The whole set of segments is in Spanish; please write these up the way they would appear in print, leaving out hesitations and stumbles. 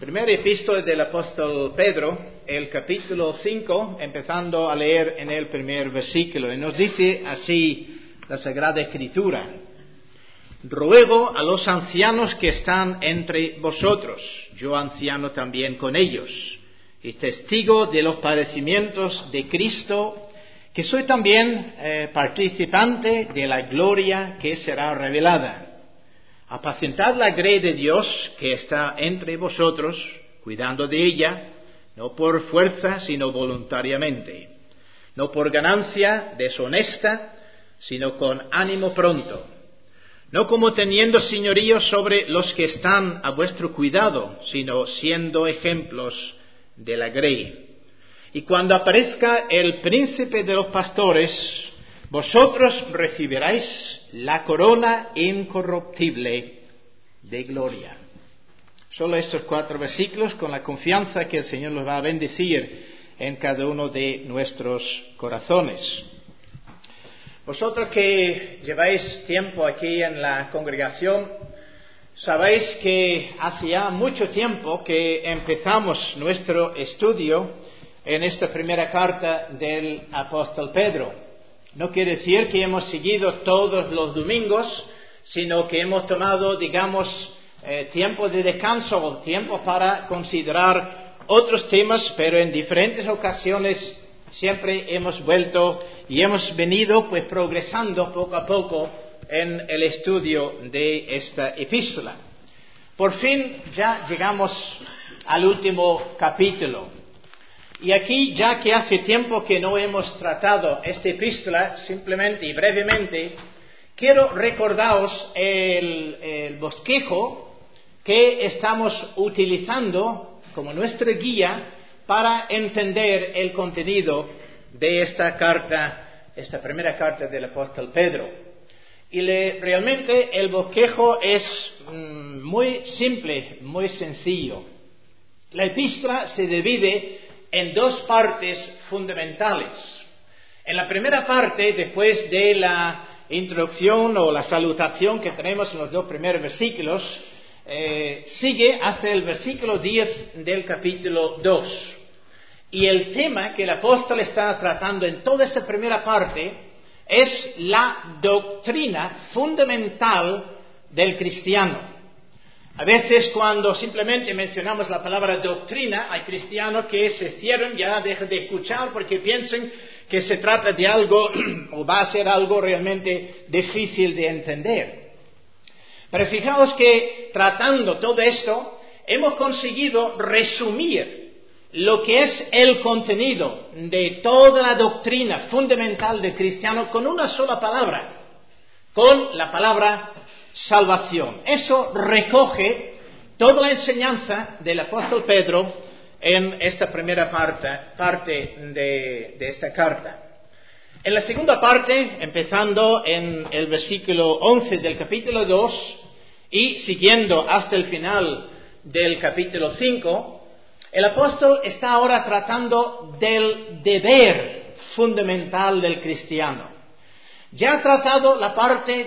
Primera epístola del apóstol Pedro, el capítulo 5, empezando a leer en el primer versículo. Y nos dice así la Sagrada Escritura: Ruego a los ancianos que están entre vosotros, yo anciano también con ellos, y testigo de los padecimientos de Cristo, que soy también participante de la gloria que será revelada. Apacentad la grey de Dios que está entre vosotros, cuidando de ella, no por fuerza, sino voluntariamente, no por ganancia deshonesta, sino con ánimo pronto, no como teniendo señorío sobre los que están a vuestro cuidado, sino siendo ejemplos de la grey. Y cuando aparezca el príncipe de los pastores, vosotros recibiréis la corona incorruptible de gloria. Solo estos 4 versículos, con la confianza que el Señor los va a bendecir en cada uno de nuestros corazones. Vosotros que lleváis tiempo aquí en la congregación, sabéis que hace ya mucho tiempo que empezamos nuestro estudio en esta primera carta del apóstol Pedro. No quiere decir que hemos seguido todos los domingos, sino que hemos tomado, tiempo de descanso, tiempo para considerar otros temas, pero en diferentes ocasiones siempre hemos vuelto y hemos venido progresando poco a poco en el estudio de esta epístola. Por fin ya llegamos al último capítulo. Y aquí, ya que hace tiempo que no hemos tratado esta epístola, simplemente y brevemente, quiero recordaros el bosquejo que estamos utilizando como nuestra guía para entender el contenido de esta carta, esta primera carta del apóstol Pedro. Y realmente el bosquejo es muy simple, muy sencillo. La epístola se divide en 2 partes fundamentales. En la primera parte, después de la introducción o la salutación que tenemos en los 2 primeros versículos, sigue hasta el versículo 10 del capítulo 2. Y el tema que el apóstol está tratando en toda esa primera parte es la doctrina fundamental del cristiano. A veces cuando simplemente mencionamos la palabra doctrina, hay cristianos que se cierran, ya dejan de escuchar porque piensan que se trata de algo o va a ser algo realmente difícil de entender. Pero fijaos que tratando todo esto, hemos conseguido resumir lo que es el contenido de toda la doctrina fundamental del cristiano con una sola palabra, con la palabra salvación. Eso recoge toda la enseñanza del apóstol Pedro en esta primera parte de esta carta. En la segunda parte, empezando en el versículo 11 del capítulo 2 y siguiendo hasta el final del capítulo 5, el apóstol está ahora tratando del deber fundamental del cristiano. Ya ha tratado la parte,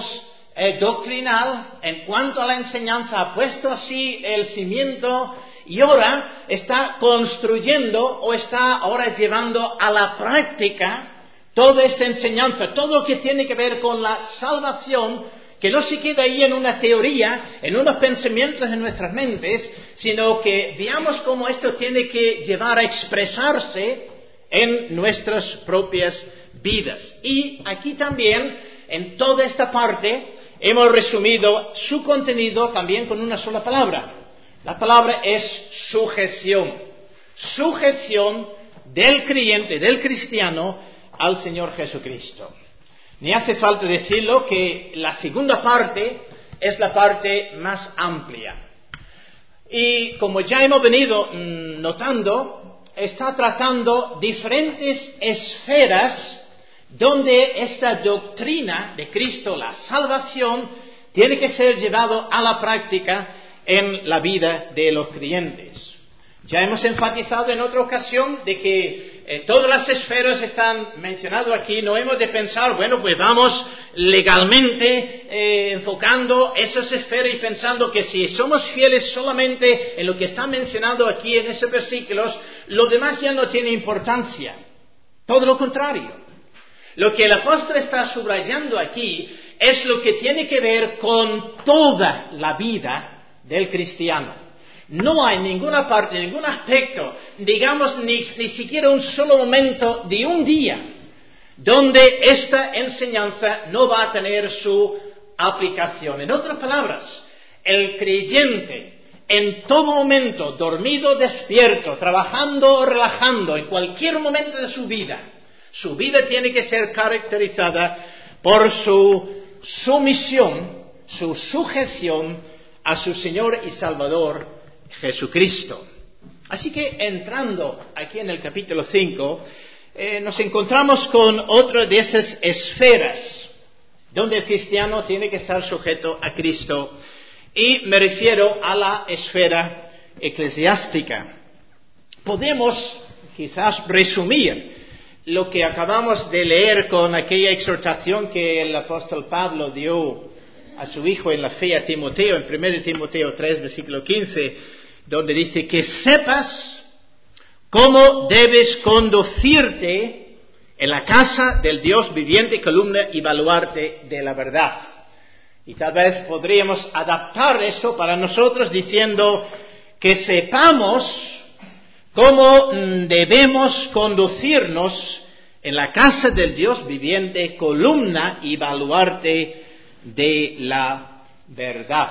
doctrinal en cuanto a la enseñanza, ha puesto así el cimiento y ahora está construyendo o está ahora llevando a la práctica toda esta enseñanza, todo lo que tiene que ver con la salvación, que no se queda ahí en una teoría, en unos pensamientos en nuestras mentes, sino que veamos cómo esto tiene que llevar a expresarse en nuestras propias vidas. Y aquí también, en toda esta parte, hemos resumido su contenido también con una sola palabra. La palabra es sujeción. Sujeción del creyente, del cristiano, al Señor Jesucristo. Ni hace falta decirlo que la segunda parte es la parte más amplia. Y como ya hemos venido notando, está tratando diferentes esferas donde esta doctrina de Cristo, la salvación, tiene que ser llevado a la práctica en la vida de los creyentes. Ya hemos enfatizado en otra ocasión de que todas las esferas están mencionadas aquí. No hemos de pensar, bueno, pues vamos legalmente enfocando esas esferas y pensando que si somos fieles solamente en lo que está mencionado aquí en esos versículos, lo demás ya no tiene importancia. Todo lo contrario. Lo que el apóstol está subrayando aquí es lo que tiene que ver con toda la vida del cristiano. No hay ninguna parte, ningún aspecto, digamos, ni siquiera un solo momento de un día donde esta enseñanza no va a tener su aplicación. En otras palabras, el creyente en todo momento, dormido, despierto, trabajando o relajando, en cualquier momento de su vida tiene que ser caracterizada por su sumisión, su sujeción a su Señor y Salvador Jesucristo. Así que entrando aquí en el capítulo 5, nos encontramos con otra de esas esferas donde el cristiano tiene que estar sujeto a Cristo, y me refiero a la esfera eclesiástica. Podemos quizás resumir lo que acabamos de leer con aquella exhortación que el apóstol Pablo dio a su hijo en la fe, a Timoteo, en 1 Timoteo 3, versículo 15, donde dice que sepas cómo debes conducirte en la casa del Dios viviente, columna y baluarte de la verdad. Y tal vez podríamos adaptar eso para nosotros diciendo que sepamos cómo debemos conducirnos en la casa del Dios viviente, columna y baluarte de la verdad.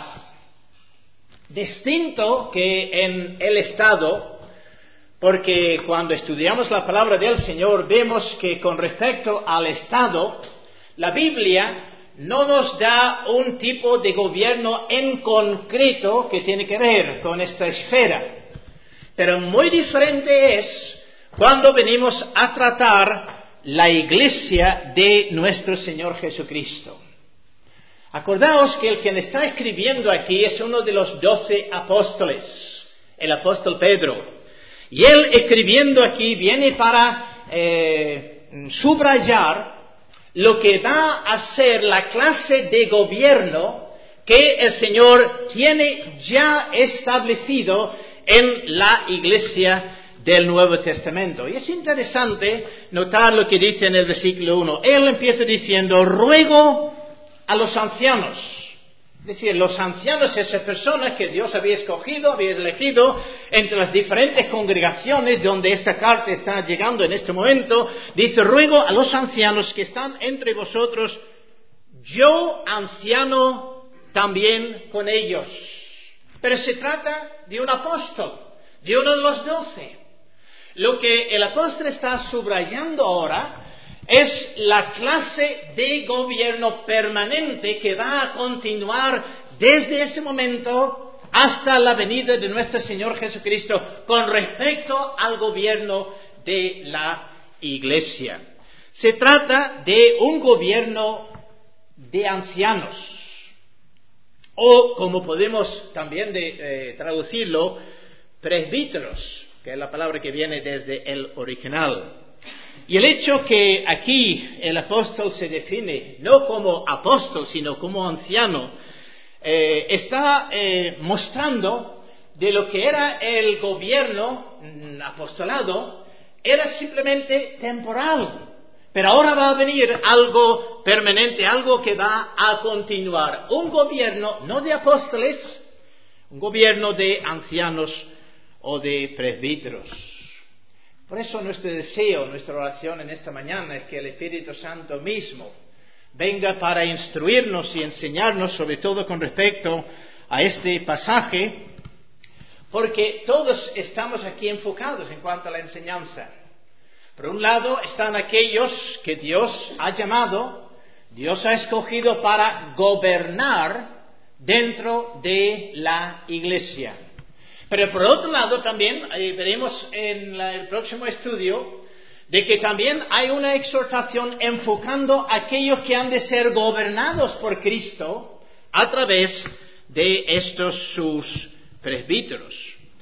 Distinto que en el Estado, porque cuando estudiamos la palabra del Señor vemos que con respecto al Estado, la Biblia no nos da un tipo de gobierno en concreto que tiene que ver con esta esfera. Pero muy diferente es cuando venimos a tratar la iglesia de nuestro Señor Jesucristo. Acordaos que el quien está escribiendo aquí es uno de los 12 apóstoles, el apóstol Pedro. Y él escribiendo aquí viene para subrayar lo que va a ser la clase de gobierno que el Señor tiene ya establecido en la iglesia del Nuevo Testamento. Y es interesante notar lo que dice en el versículo 1. Él empieza diciendo, ruego a los ancianos. Es decir, los ancianos, esas personas que Dios había escogido, había elegido entre las diferentes congregaciones donde esta carta está llegando en este momento, dice, ruego a los ancianos que están entre vosotros, yo anciano también con ellos. Pero se trata de un apóstol, de uno de los 12. Lo que el apóstol está subrayando ahora es la clase de gobierno permanente que va a continuar desde ese momento hasta la venida de nuestro Señor Jesucristo con respecto al gobierno de la iglesia. Se trata de un gobierno de ancianos, o como podemos también traducirlo, presbíteros, que es la palabra que viene desde el original. Y el hecho que aquí el apóstol se define no como apóstol, sino como anciano, está mostrando de lo que era el gobierno apostolado, era simplemente temporal. Pero ahora va a venir algo permanente, algo que va a continuar. Un gobierno no de apóstoles, un gobierno de ancianos o de presbíteros. Por eso nuestro deseo, nuestra oración en esta mañana es que el Espíritu Santo mismo venga para instruirnos y enseñarnos, sobre todo con respecto a este pasaje, porque todos estamos aquí enfocados en cuanto a la enseñanza. Por un lado están aquellos que Dios ha llamado, Dios ha escogido para gobernar dentro de la iglesia. Pero por otro lado también veremos en el próximo estudio de que también hay una exhortación enfocando a aquellos que han de ser gobernados por Cristo a través de estos sus presbíteros.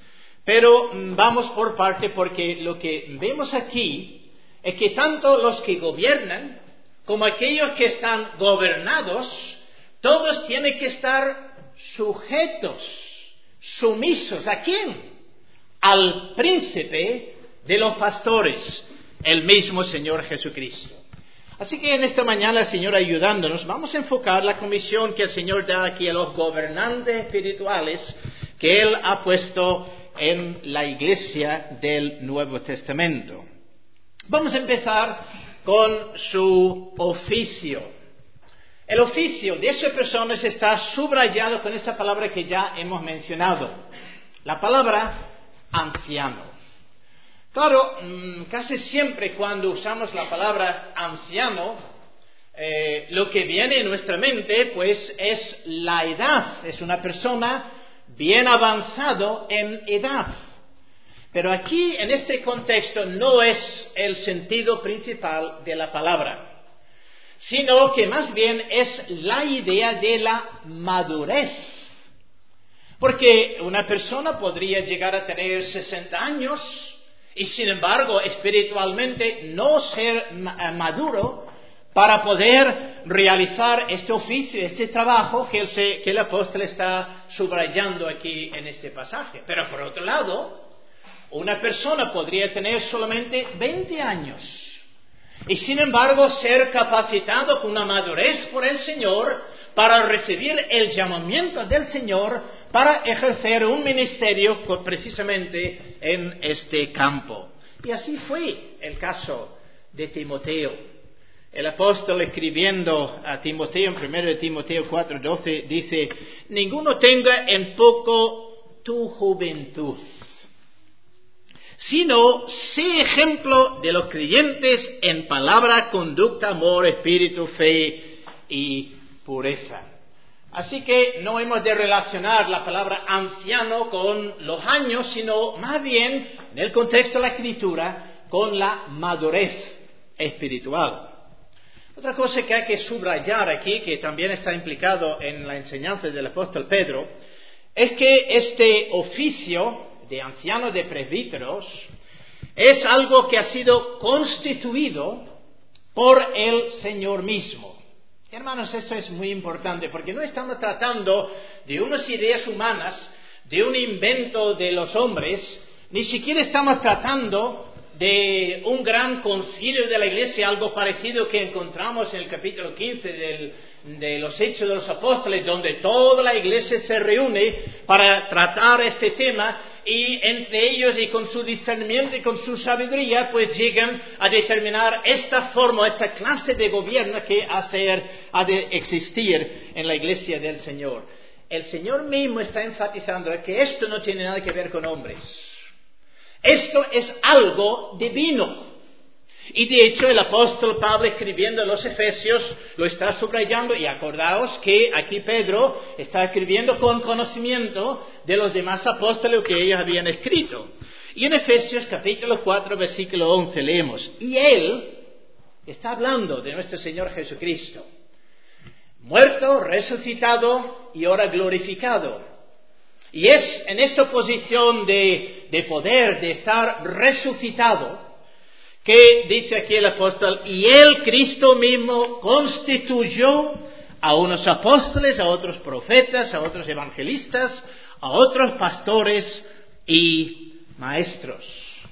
Pero vamos por parte, porque lo que vemos aquí es que tanto los que gobiernan como aquellos que están gobernados, todos tienen que estar sujetos, sumisos. ¿A quién? Al príncipe de los pastores, el mismo Señor Jesucristo. Así que en esta mañana, el Señor ayudándonos, vamos a enfocar la comisión que el Señor da aquí a los gobernantes espirituales que Él ha puesto en la iglesia del Nuevo Testamento. Vamos a empezar con su oficio. El oficio de esas personas está subrayado con esa palabra que ya hemos mencionado, la palabra anciano. Claro, casi siempre cuando usamos la palabra anciano, lo que viene en nuestra mente pues es la edad, es una persona bien avanzado en edad. Pero aquí, en este contexto, no es el sentido principal de la palabra, sino que más bien es la idea de la madurez. Porque una persona podría llegar a tener 60 años y, sin embargo, espiritualmente no ser maduro para poder realizar este oficio, este trabajo que el apóstol está subrayando aquí en este pasaje. Pero por otro lado, una persona podría tener solamente 20 años y sin embargo ser capacitado con una madurez por el Señor para recibir el llamamiento del Señor para ejercer un ministerio precisamente en este campo. Y así fue el caso de Timoteo. El apóstol, escribiendo a Timoteo en 1 Timoteo 4:12, dice: ninguno tenga en poco tu juventud, sino sé ejemplo de los creyentes en palabra, conducta, amor, espíritu, fe y pureza. Así que no hemos de relacionar la palabra anciano con los años, sino más bien, en el contexto de la Escritura, con la madurez espiritual. Otra cosa que hay que subrayar aquí, que también está implicado en la enseñanza del apóstol Pedro, es que este oficio de ancianos, de presbíteros, es algo que ha sido constituido por el Señor mismo. Hermanos, esto es muy importante, porque no estamos tratando de unas ideas humanas, de un invento de los hombres, ni siquiera estamos tratando de un gran concilio de la Iglesia, algo parecido que encontramos en el capítulo 15 de los Hechos de los Apóstoles, donde toda la Iglesia se reúne para tratar este tema, y entre ellos y con su discernimiento y con su sabiduría pues llegan a determinar esta forma, esta clase de gobierno que ha de existir en la Iglesia del Señor. El Señor mismo está enfatizando que esto no tiene nada que ver con hombres. Esto es algo divino. Y de hecho el apóstol Pablo, escribiendo a los Efesios, lo está subrayando, y acordaos que aquí Pedro está escribiendo con conocimiento de los demás apóstoles que ellos habían escrito. Y en Efesios capítulo 4 versículo 11 leemos: y Él está hablando de nuestro Señor Jesucristo, muerto, resucitado y ahora glorificado. Y es en esta posición de poder, de estar resucitado, que dice aquí el apóstol: y Él, Cristo mismo, constituyó a unos apóstoles, a otros profetas, a otros evangelistas, a otros pastores y maestros.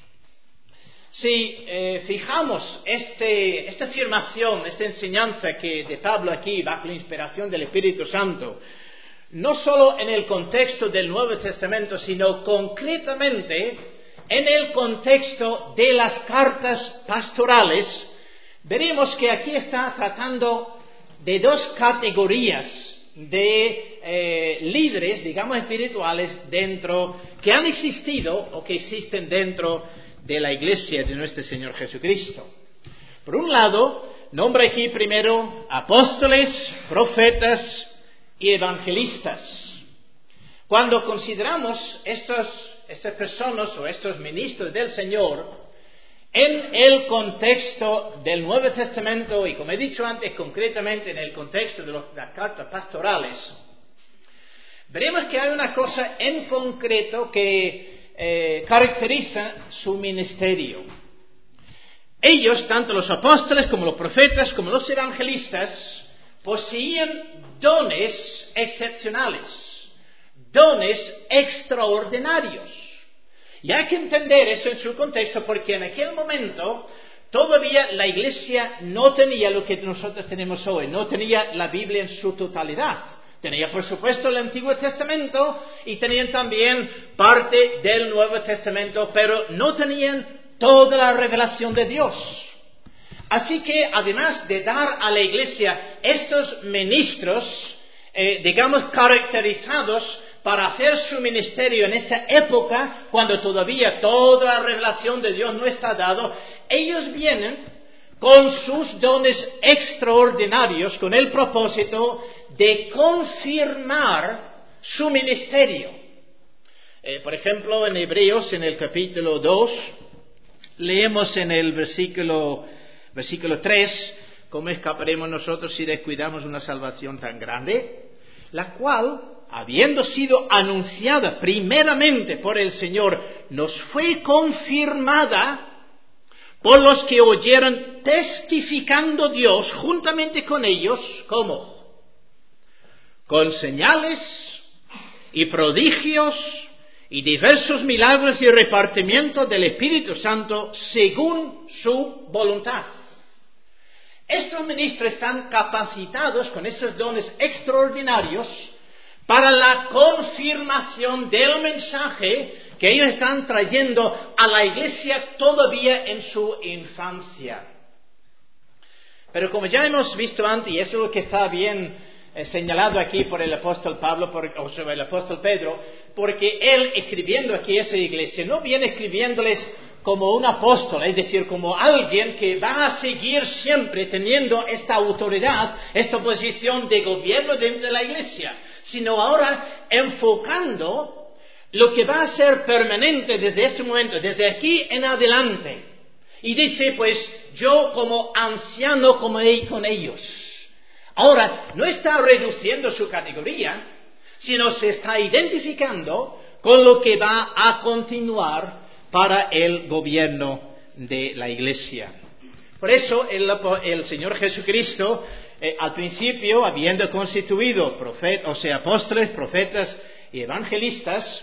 Si fijamos esta afirmación, esta enseñanza de Pablo aquí, bajo la inspiración del Espíritu Santo, no solo en el contexto del Nuevo Testamento, sino concretamente en el contexto de las cartas pastorales, veremos que aquí está tratando de dos categorías de líderes, digamos espirituales, que han existido o que existen dentro de la iglesia de nuestro Señor Jesucristo. Por un lado, nombra aquí primero apóstoles, profetas y evangelistas. Cuando consideramos estas personas o estos ministros del Señor en el contexto del Nuevo Testamento, y como he dicho antes, concretamente en el contexto de las cartas pastorales, veremos que hay una cosa en concreto que caracterizan su ministerio. Ellos, tanto los apóstoles como los profetas, como los evangelistas, poseían dones excepcionales, dones extraordinarios. Y hay que entender eso en su contexto, porque en aquel momento todavía la iglesia no tenía lo que nosotros tenemos hoy, no tenía la Biblia en su totalidad. Tenía, por supuesto, el Antiguo Testamento y tenían también parte del Nuevo Testamento, pero no tenían toda la revelación de Dios. Así que, además de dar a la iglesia estos ministros, caracterizados para hacer su ministerio en esa época, cuando todavía toda la revelación de Dios no está dado, ellos vienen con sus dones extraordinarios, con el propósito de confirmar su ministerio. Por ejemplo, en Hebreos, en el capítulo 2, leemos en el versículo 3, ¿cómo escaparemos nosotros si descuidamos una salvación tan grande? La cual, habiendo sido anunciada primeramente por el Señor, nos fue confirmada por los que oyeron, testificando Dios juntamente con ellos, ¿cómo? Con señales y prodigios y diversos milagros y repartimiento del Espíritu Santo según su voluntad. Estos ministros están capacitados con esos dones extraordinarios para la confirmación del mensaje que ellos están trayendo a la iglesia todavía en su infancia. Pero como ya hemos visto antes, y eso es lo que está bien señalado aquí por el apóstol Pablo, o sobre el apóstol Pedro, porque él, escribiendo aquí a esa iglesia, no viene escribiéndoles como un apóstol, es decir, como alguien que va a seguir siempre teniendo esta autoridad, esta posición de gobierno dentro de la iglesia, sino ahora enfocando lo que va a ser permanente desde este momento, desde aquí en adelante. Y dice, pues, yo como anciano como con ellos. Ahora, no está reduciendo su categoría, sino se está identificando con lo que va a continuar para el gobierno de la iglesia. Por eso el Señor Jesucristo, al principio, habiendo constituido apóstoles, profetas y evangelistas,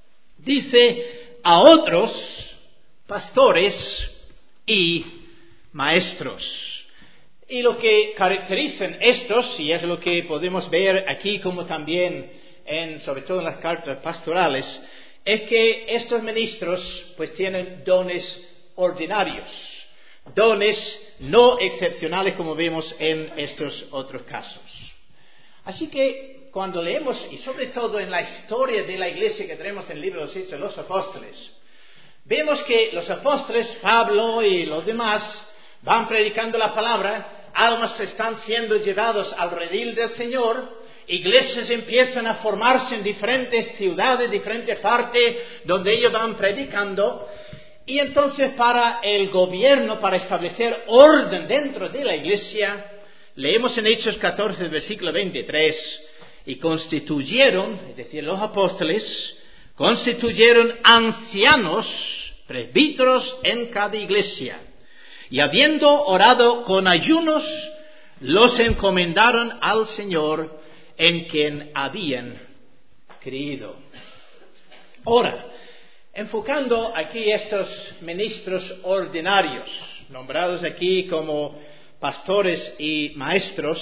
dice a otros pastores y maestros. Y lo que caracterizan estos, y es lo que podemos ver aquí como también sobre todo en las cartas pastorales, es que estos ministros pues tienen dones ordinarios, dones no excepcionales como vemos en estos otros casos. Así que cuando leemos, y sobre todo en la historia de la iglesia que tenemos en el libro de los Hechos de los Apóstoles, vemos que los apóstoles, Pablo y los demás, van predicando la palabra, almas están siendo llevados al redil del Señor, iglesias empiezan a formarse en diferentes ciudades, diferentes partes donde ellos van predicando, y entonces para el gobierno, para establecer orden dentro de la iglesia, leemos en Hechos 14, versículo 23, y constituyeron, es decir, los apóstoles, constituyeron ancianos, presbíteros en cada iglesia, y habiendo orado con ayunos, los encomendaron al Señor en quien habían creído. Ahora, enfocando aquí estos ministros ordinarios, nombrados aquí como pastores y maestros,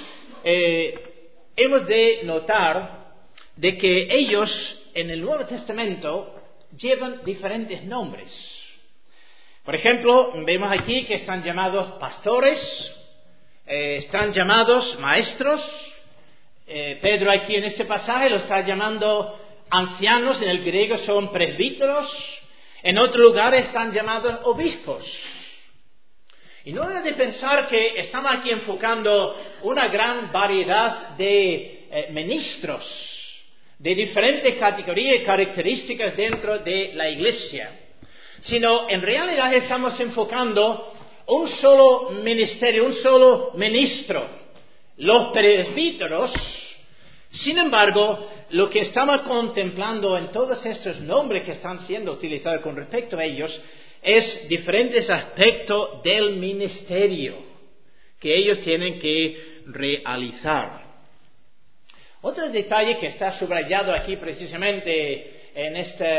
hemos de notar de que ellos en el Nuevo Testamento llevan diferentes nombres. Por ejemplo, vemos aquí que están llamados pastores, están llamados maestros. Pedro aquí en este pasaje lo está llamando ancianos, en el griego son presbíteros, en otro lugar están llamados obispos. Y no deben de pensar que estamos aquí enfocando una gran variedad de ministros, de diferentes categorías y características dentro de la iglesia, sino en realidad estamos enfocando un solo ministerio, un solo ministro. Los presbíteros, sin embargo, lo que estamos contemplando en todos estos nombres que están siendo utilizados con respecto a ellos es diferentes aspectos del ministerio que ellos tienen que realizar. Otro detalle que está subrayado aquí precisamente en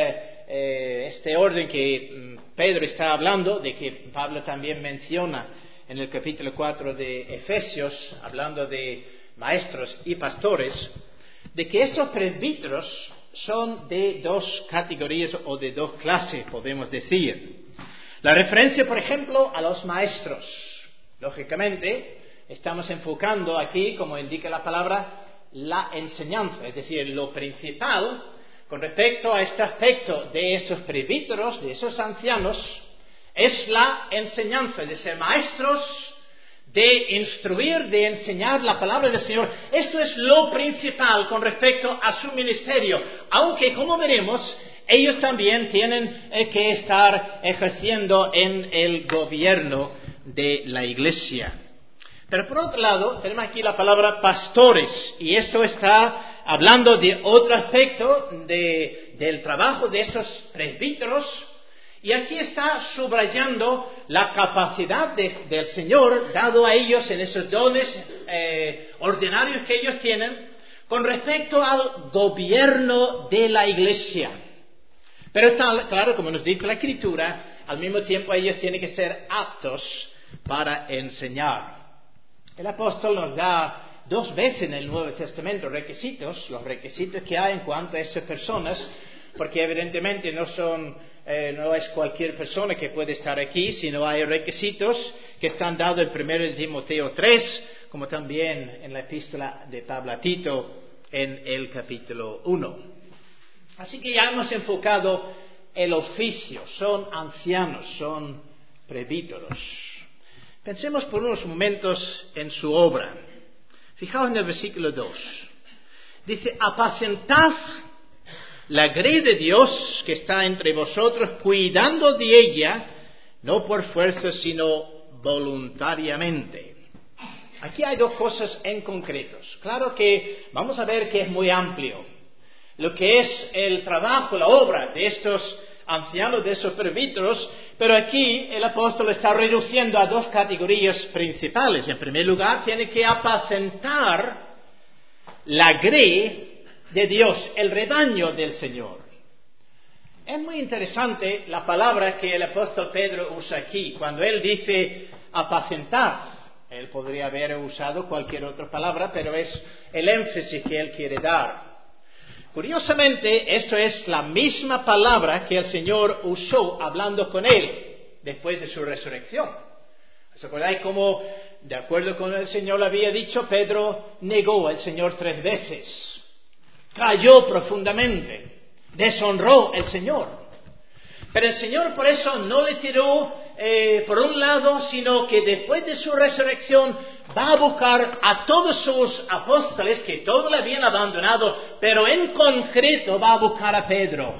este orden que Pedro está hablando, de que Pablo también menciona en el capítulo 4 de Efesios, hablando de maestros y pastores, de que estos presbíteros son de dos categorías o de dos clases, podemos decir. La referencia, por ejemplo, a los maestros. Lógicamente, estamos enfocando aquí, como indica la palabra, la enseñanza, es decir, lo principal con respecto a este aspecto de estos presbíteros, de esos ancianos, es la enseñanza, de ser maestros, de instruir, de enseñar la palabra del Señor. Esto es lo principal con respecto a su ministerio, aunque, como veremos, ellos también tienen que estar ejerciendo en el gobierno de la iglesia. Pero por otro lado, tenemos aquí la palabra pastores, y esto está hablando de otro aspecto del trabajo de estos presbíteros, y aquí está subrayando la capacidad del Señor dado a ellos en esos dones ordinarios que ellos tienen con respecto al gobierno de la iglesia. Pero está claro, como nos dice la Escritura, al mismo tiempo ellos tienen que ser aptos para enseñar. El apóstol nos da 2 veces en el Nuevo Testamento los requisitos que hay en cuanto a esas personas, porque evidentemente no es cualquier persona que puede estar aquí, sino hay requisitos que están dados en 1 Timoteo 3, como también en la epístola de Pablo a Tito en el capítulo 1. Así que ya hemos enfocado el oficio, son ancianos, son presbíteros. Pensemos por unos momentos en su obra. Fijaos en el versículo 2. Dice, apacentad la grey de Dios que está entre vosotros, cuidando de ella, no por fuerza, sino voluntariamente. Aquí hay 2 cosas en concretos. Claro que vamos a ver que es muy amplio lo que es el trabajo, la obra de estos ancianos, de esos presbíteros, pero aquí el apóstol está reduciendo a 2 categorías principales. En primer lugar, tiene que apacentar la grey de Dios, el rebaño del Señor. Es muy interesante la palabra que el apóstol Pedro usa aquí, cuando él dice apacentar. Él podría haber usado cualquier otra palabra, pero es el énfasis que él quiere dar. Curiosamente, esto es la misma palabra que el Señor usó hablando con él después de su resurrección. ¿Os acordáis cómo, de acuerdo con el Señor le había dicho, Pedro negó al Señor 3 veces? Cayó profundamente, deshonró al Señor. Pero el Señor por eso no le tiró por un lado, sino que después de su resurrección va a buscar a todos sus apóstoles que todos le habían abandonado, pero en concreto va a buscar a Pedro.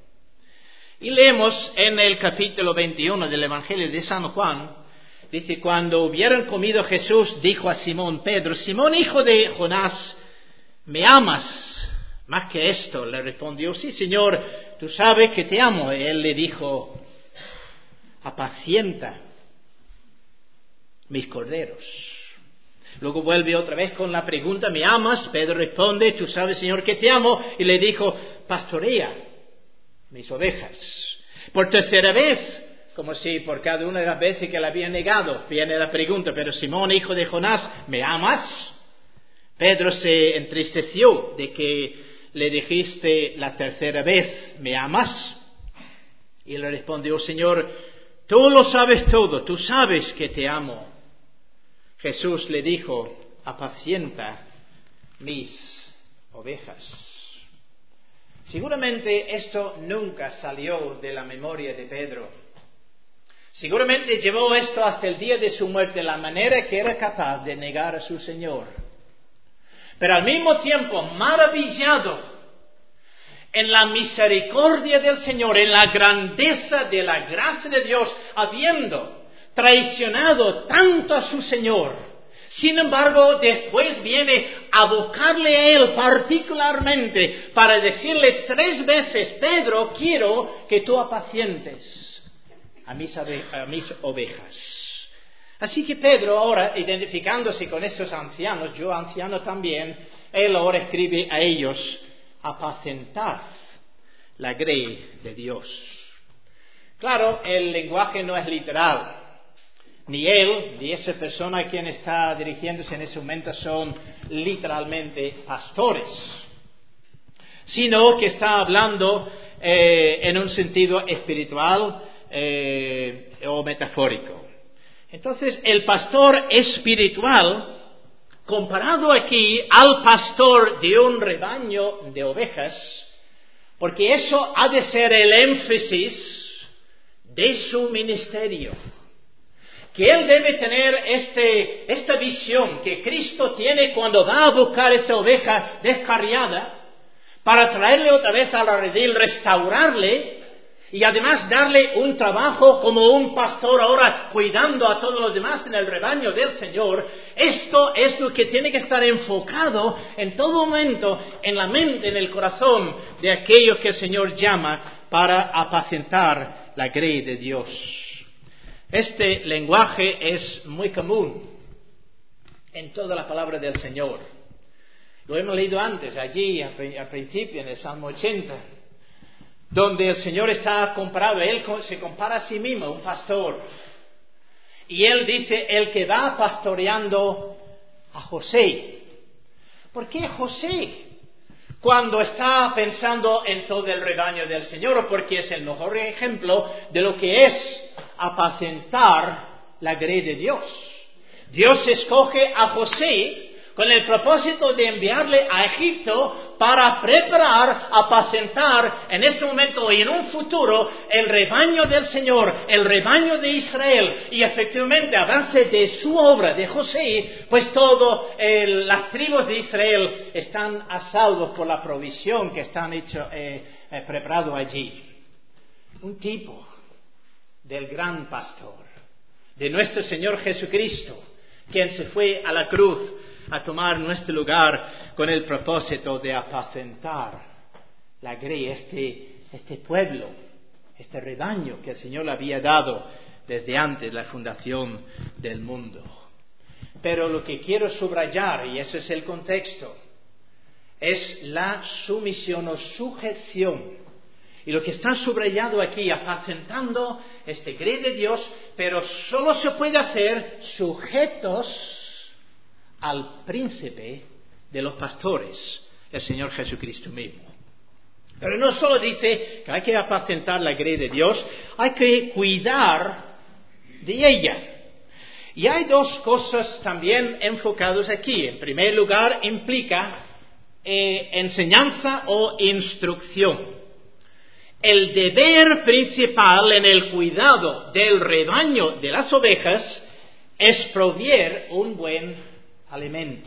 Y leemos en el capítulo 21 del Evangelio de San Juan, dice, cuando hubieron comido Jesús dijo a Simón Pedro, Simón hijo de Jonás, ¿me amas más que esto? Le respondió, sí Señor, tú sabes que te amo. Y él le dijo, apacienta mis corderos. Luego vuelve otra vez con la pregunta, ¿me amas? Pedro responde, tú sabes Señor que te amo. Y le dijo, pastorea mis ovejas. Por tercera vez, como si por cada una de las veces que le había negado, viene la pregunta, pero Simón hijo de Jonás, ¿me amas? Pedro se entristeció de que le dijiste la tercera vez, ¿me amas? Y le respondió, Señor, tú lo sabes todo, tú sabes que te amo. Jesús le dijo, apacienta mis ovejas. Seguramente esto nunca salió de la memoria de Pedro. Seguramente llevó esto hasta el día de su muerte, la manera que era capaz de negar a su Señor. Pero al mismo tiempo, maravillado en la misericordia del Señor, en la grandeza de la gracia de Dios, habiendo traicionado tanto a su Señor, Sin embargo, después viene a buscarle a él particularmente para decirle 3 veces, Pedro, quiero que tú apacientes a mis ovejas. Así que Pedro ahora, identificándose con estos ancianos, yo anciano también, él ahora escribe a ellos, apacentad la grey de Dios. Claro, el lenguaje no es literal. Ni él, ni esa persona a quien está dirigiéndose en ese momento son literalmente pastores, sino que está hablando en un sentido espiritual o metafórico. Entonces, el pastor espiritual, comparado aquí al pastor de un rebaño de ovejas, porque eso ha de ser el énfasis de su ministerio. Que él debe tener esta visión que Cristo tiene cuando va a buscar esta oveja descarriada para traerle otra vez a la redil, restaurarle y además darle un trabajo como un pastor ahora cuidando a todos los demás en el rebaño del Señor. Esto es lo que tiene que estar enfocado en todo momento en la mente, en el corazón de aquellos que el Señor llama para apacentar la grey de Dios. Este lenguaje es muy común en toda la palabra del Señor. Lo hemos leído antes, allí al principio, en el Salmo 80, donde el Señor está comparado, Él se compara a sí mismo, un pastor. Y Él dice, el que va pastoreando a José. ¿Por qué José? Cuando está pensando en todo el rebaño del Señor, porque es el mejor ejemplo de lo que es apacentar la grey de Dios. Dios escoge a José con el propósito de enviarle a Egipto para preparar, apacentar en este momento y en un futuro el rebaño del Señor, el rebaño de Israel. Y efectivamente, a base de su obra de José, pues todas las tribus de Israel están a salvo por la provisión que están preparado allí. Un tipo del gran pastor, de nuestro Señor Jesucristo, quien se fue a la cruz a tomar nuestro lugar con el propósito de apacentar la grey, este pueblo, este rebaño que el Señor le había dado desde antes de la fundación del mundo. Pero lo que quiero subrayar, y ese es el contexto, es la sumisión o sujeción. Y lo que está subrayado aquí, apacentando este grey de Dios, pero solo se puede hacer sujetos al príncipe de los pastores, el Señor Jesucristo mismo. Pero no solo dice que hay que apacentar la grey de Dios, hay que cuidar de ella. Y hay 2 cosas también enfocadas aquí. En primer lugar, implica enseñanza o instrucción. El deber principal en el cuidado del rebaño de las ovejas es proveer un buen alimento.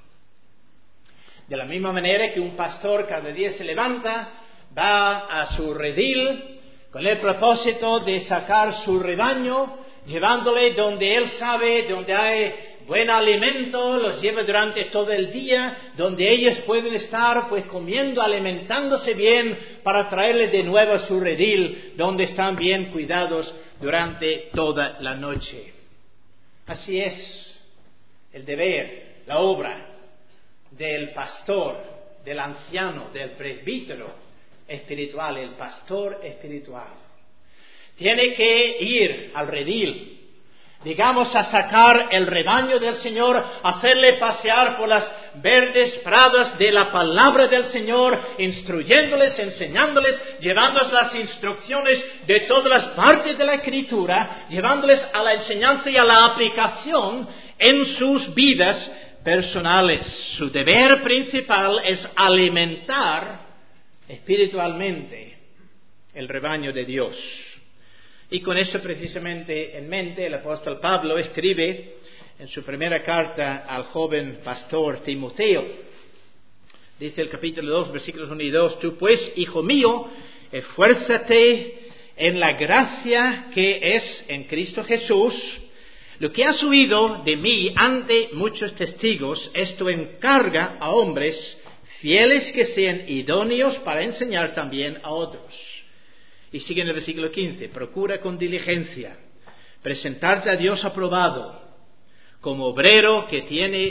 De la misma manera que un pastor cada día se levanta, va a su redil con el propósito de sacar su rebaño, llevándole donde él sabe, donde hay buen alimento, los lleva durante todo el día, donde ellos pueden estar pues comiendo, alimentándose bien, para traerle de nuevo a su redil, donde están bien cuidados durante toda la noche. Así es el deber, la obra del pastor, del anciano, del presbítero espiritual, el pastor espiritual. Tiene que ir al redil, digamos, a sacar el rebaño del Señor, hacerle pasear por las verdes pradas de la palabra del Señor, instruyéndoles, enseñándoles, llevándoles las instrucciones de todas las partes de la Escritura, llevándoles a la enseñanza y a la aplicación en sus vidas personales. Su deber principal es alimentar espiritualmente el rebaño de Dios. Y con eso precisamente en mente, el apóstol Pablo escribe en su primera carta al joven pastor Timoteo. Dice el capítulo 2, versículos 1 y 2, tú pues, hijo mío, esfuérzate en la gracia que es en Cristo Jesús. lo que has oído de mí ante muchos testigos, esto encarga a hombres fieles que sean idóneos para enseñar también a otros. Y sigue en el versículo 15, procura con diligencia presentarte a Dios aprobado, como obrero que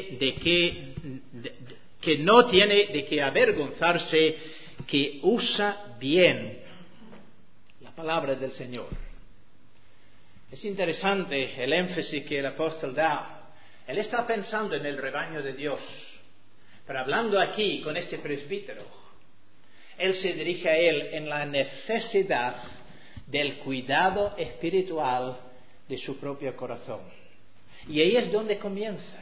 no tiene de qué avergonzarse, que usa bien la palabra del Señor. Es interesante el énfasis que el apóstol da. Él está pensando en el rebaño de Dios, pero hablando aquí con este presbítero, él se dirige a él en la necesidad del cuidado espiritual de su propio corazón. Y ahí es donde comienza.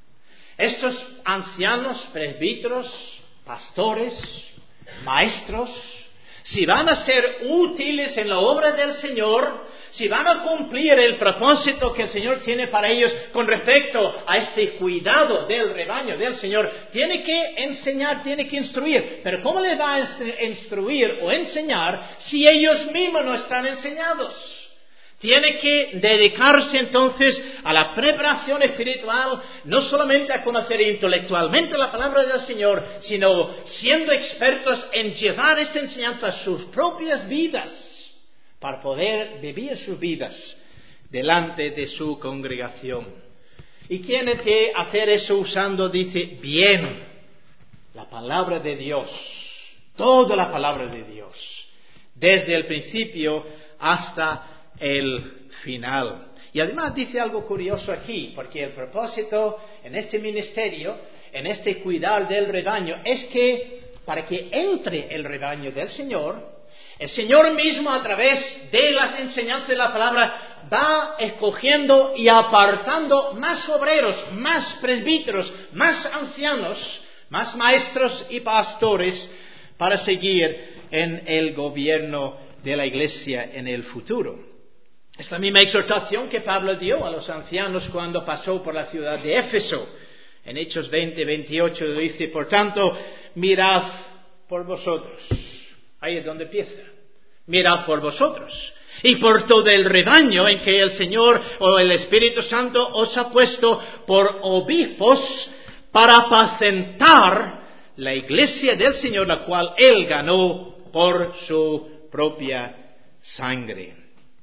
Estos ancianos, presbíteros, pastores, maestros, si van a ser útiles en la obra del Señor, si van a cumplir el propósito que el Señor tiene para ellos con respecto a este cuidado del rebaño del Señor, tiene que enseñar, tiene que instruir. Pero ¿cómo le va a instruir o enseñar si ellos mismos no están enseñados? Tiene que dedicarse entonces a la preparación espiritual, no solamente a conocer intelectualmente la palabra del Señor, sino siendo expertos en llevar esta enseñanza a sus propias vidas, para poder vivir sus vidas delante de su congregación. Y tiene que hacer eso usando, dice, bien la palabra de Dios, toda la palabra de Dios, desde el principio hasta el final. Y además dice algo curioso aquí, porque el propósito en este ministerio, en este cuidar del rebaño, es que para que entre el rebaño del Señor, el Señor mismo a través de las enseñanzas de la palabra va escogiendo y apartando más obreros, más presbíteros, más ancianos, más maestros y pastores para seguir en el gobierno de la iglesia en el futuro. Es la misma exhortación que Pablo dio a los ancianos cuando pasó por la ciudad de Éfeso. En Hechos 20:28 dice, por tanto, mirad por vosotros. Ahí es donde empieza. Mirad por vosotros. Y por todo el rebaño en que el Señor o el Espíritu Santo os ha puesto por obispos para apacentar la iglesia del Señor, la cual Él ganó por su propia sangre.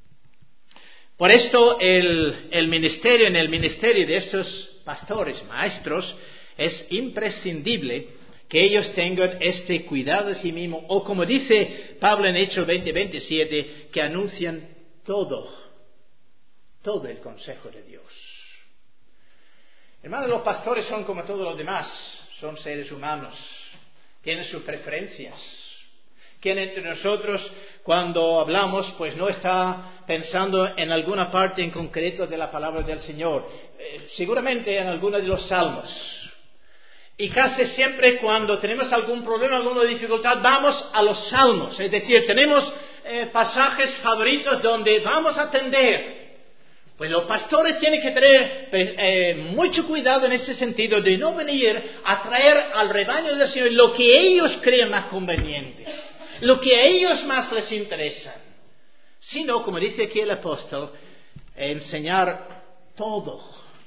Por esto en el ministerio de estos pastores, maestros, es imprescindible que ellos tengan este cuidado de sí mismos, o como dice Pablo en Hechos 20:27, que anuncian todo el consejo de Dios. Hermanos, los pastores son como todos los demás, son seres humanos, tienen sus preferencias. ¿Quién entre nosotros, cuando hablamos, pues no está pensando en alguna parte en concreto de la palabra del Señor? Seguramente en alguno de los salmos. Y casi siempre cuando tenemos algún problema, alguna dificultad, vamos a los salmos. Es decir, tenemos pasajes favoritos donde vamos a atender. Pues los pastores tienen que tener mucho cuidado en ese sentido de no venir a traer al rebaño del Señor lo que ellos creen más conveniente, lo que a ellos más les interesa, sino, como dice aquí el apóstol, enseñar todo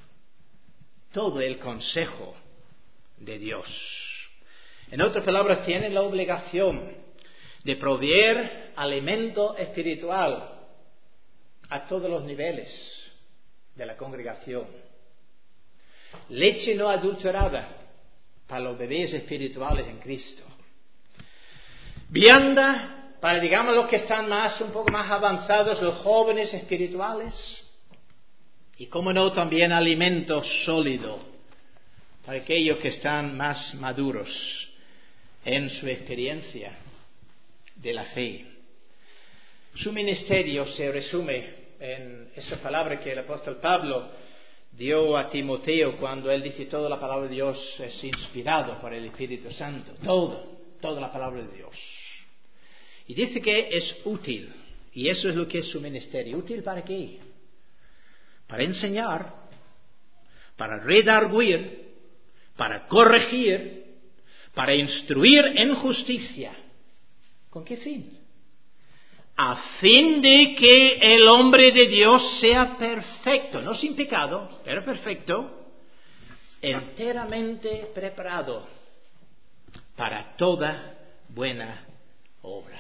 el consejo de Dios. En otras palabras, tienen la obligación de proveer alimento espiritual a todos los niveles de la congregación. Leche no adulterada para los bebés espirituales en Cristo. Vianda para, digamos, los que están un poco más avanzados, los jóvenes espirituales. Y, como no, también alimento sólido para aquellos que están más maduros en su experiencia de la fe. Su ministerio se resume en esa palabra que el apóstol Pablo dio a Timoteo cuando él dice toda la palabra de Dios es inspirado por el Espíritu Santo. Toda la palabra de Dios. Y dice que es útil. Y eso es lo que es su ministerio. ¿Útil para qué? Para enseñar, para redarguir, para corregir, para instruir en justicia. ¿Con qué fin? a fin de que el hombre de Dios sea perfecto, no sin pecado, pero perfecto, enteramente preparado para toda buena obra.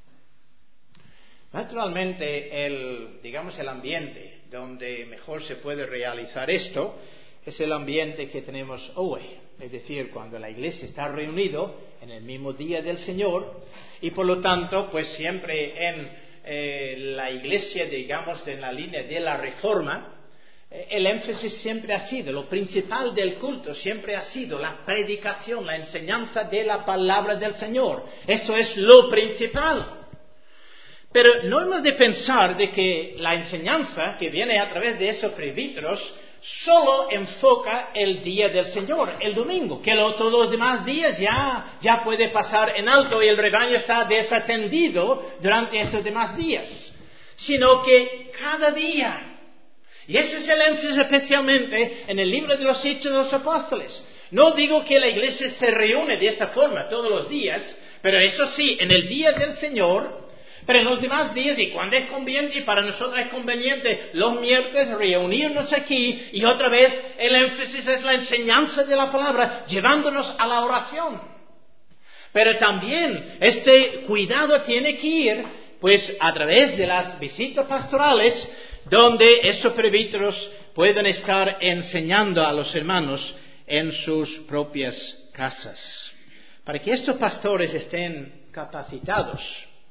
Naturalmente, el ambiente donde mejor se puede realizar esto es el ambiente que tenemos hoy. Es decir, cuando la iglesia está reunida en el mismo día del Señor, y por lo tanto, pues siempre en la iglesia, en la línea de la Reforma, el énfasis siempre ha sido, lo principal del culto siempre ha sido la predicación, la enseñanza de la palabra del Señor. Esto es lo principal. Pero no hemos de pensar de que la enseñanza que viene a través de esos presbíteros solo enfoca el día del Señor, el domingo, que todos los demás días ya puede pasar en alto y el rebaño está desatendido durante estos demás días, sino que cada día, y ese es el énfasis especialmente en el libro de los Hechos de los Apóstoles. No digo que la iglesia se reúne de esta forma todos los días, pero eso sí, en el día del Señor. Pero en los demás días, y cuando es conveniente, y para nosotros es conveniente, los miércoles reunirnos aquí, y otra vez el énfasis es la enseñanza de la palabra, llevándonos a la oración. Pero también este cuidado tiene que ir, pues, a través de las visitas pastorales, donde esos presbíteros pueden estar enseñando a los hermanos en sus propias casas. Para que estos pastores estén capacitados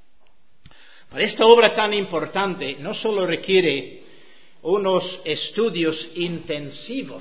para esta obra tan importante, no solo requiere unos estudios intensivos,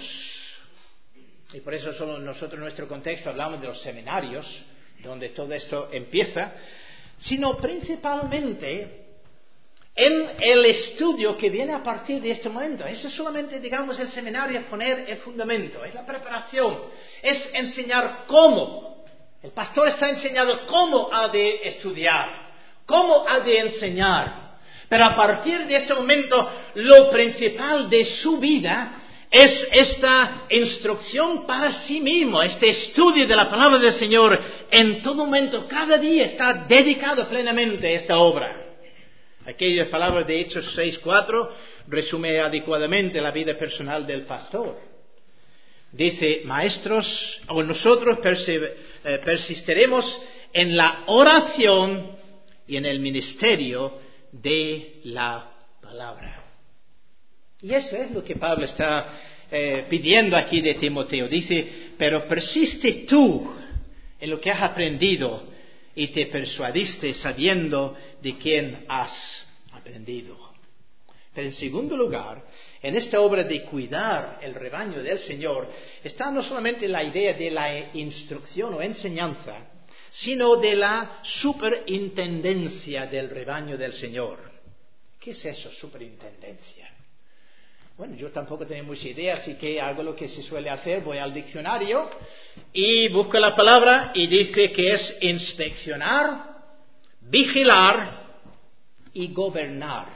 y por eso solo nosotros en nuestro contexto hablamos de los seminarios, donde todo esto empieza, sino principalmente en el estudio que viene a partir de este momento. Eso es solamente, el seminario, es poner el fundamento, es la preparación, es enseñar cómo. El pastor está enseñando cómo ha de estudiar, cómo ha de enseñar. Pero a partir de este momento, lo principal de su vida es esta instrucción para sí mismo, este estudio de la palabra del Señor. En todo momento, cada día está dedicado plenamente a esta obra. Aquellas palabras de Hechos 6:4 resume adecuadamente la vida personal del pastor. Dice, maestros, o nosotros persistiremos en la oración y en el ministerio de la palabra. Y eso es lo que Pablo está pidiendo aquí de Timoteo. Dice, pero persiste tú en lo que has aprendido y te persuadiste sabiendo de quién has aprendido. Pero en segundo lugar, en esta obra de cuidar el rebaño del Señor, está no solamente la idea de la instrucción o enseñanza, sino de la superintendencia del rebaño del Señor. ¿Qué es eso, superintendencia? Bueno, yo tampoco tengo mucha idea, así que hago lo que se suele hacer, voy al diccionario y busco la palabra y dice que es inspeccionar, vigilar y gobernar.